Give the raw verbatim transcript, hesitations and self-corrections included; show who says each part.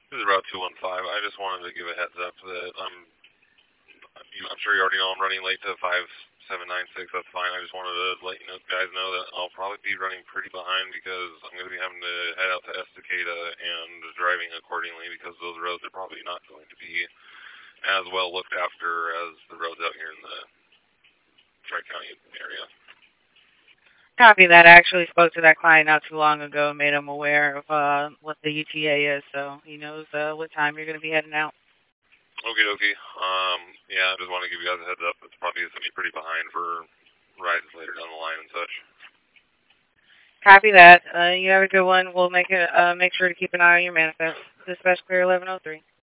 Speaker 1: This is Route two one five. I just wanted to give a heads up that I'm, I'm sure you already know I'm running late to five seven nine six. That's fine. I just wanted to let you know, guys know that I'll probably be running pretty behind because I'm going to be having to head out to Estacada and driving accordingly because those roads are probably not going to be as well looked after as the roads out here in the Tri-County area.
Speaker 2: Copy that. I actually spoke to that client not too long ago and made him aware of uh, what the E T A is, so he knows uh, what time you're going to be heading out.
Speaker 1: Okie dokie. Um, yeah, I just want to give you guys a heads up. It's probably going to be pretty behind for rides later down the line and such.
Speaker 2: Copy that. Uh, you have a good one. We'll make it. Uh, make sure to keep an eye on your manifest. Dispatch clear eleven oh three.